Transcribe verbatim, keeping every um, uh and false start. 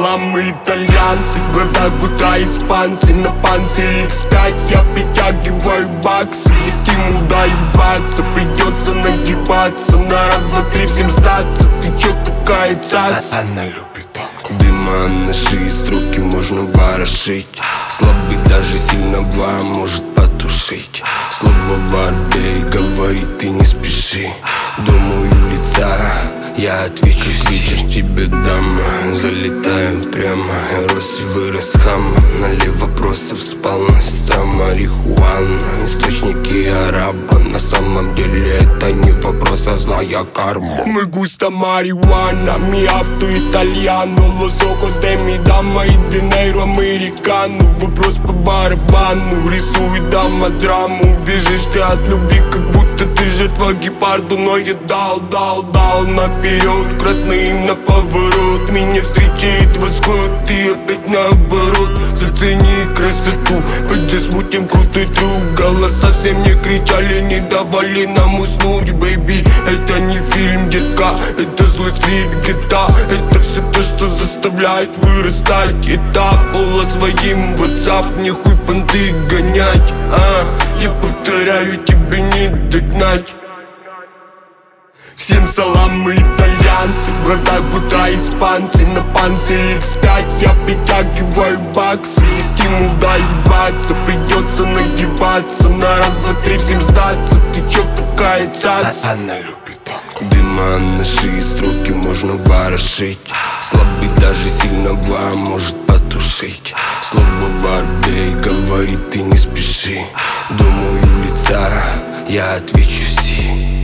салам и итальянцы, в глазах будто испанцы. На панцире икс пять я притягиваю баксы. И стимул доебаться, придется нагибаться. На раз, два, три всем сдаться. Ты чё такая цац? Она любит тонко. Дыма на шее, строки можно ворошить. Слабый даже сильного может потушить. Слово «варбей» говорит, ты не спеши. Думаю лица, я отвечу, сейчас тебе дам. Залетаю прямо, рос и вырос хам. Налей вопросов спал на марихуана. Источники араба, на самом деле это не вопрос, а злая карма. Мы густо марихуана, ми авто итальяно. Лос охос де ми дама и динейро американу. Вопрос по барабану, рисует дама драму. Бежишь ты от любви, как будто ты жертва гепарду. Но я дал, дал, дал наперед, красный на поворот. Меня встречает восход, ты опять наоборот. Зацени красоту, пойди смутим крутой трюк. Голоса совсем не кричали, не давали нам уснуть, бэйби. Это не фильм, детка, это злой стрит гита. Это все то, что заставляет вырастать. Этап пола своим WhatsApp, не хуй понты гонять, а я повторяю, тебе не догнать. Всем салам мы итальянцы, в глазах будто испанцы. На панцире икс пять я притягиваю баксы. И стимул доебаться, придется нагибаться. На раз, два, три всем сдаться. Ты чё такая цац? Она любит тонко. Дыма на шее, строки можно ворошить. Слабый даже сильного может потушить. Слово «варбей» говорит, ты не спеши. Думаю лица, я отвечу си.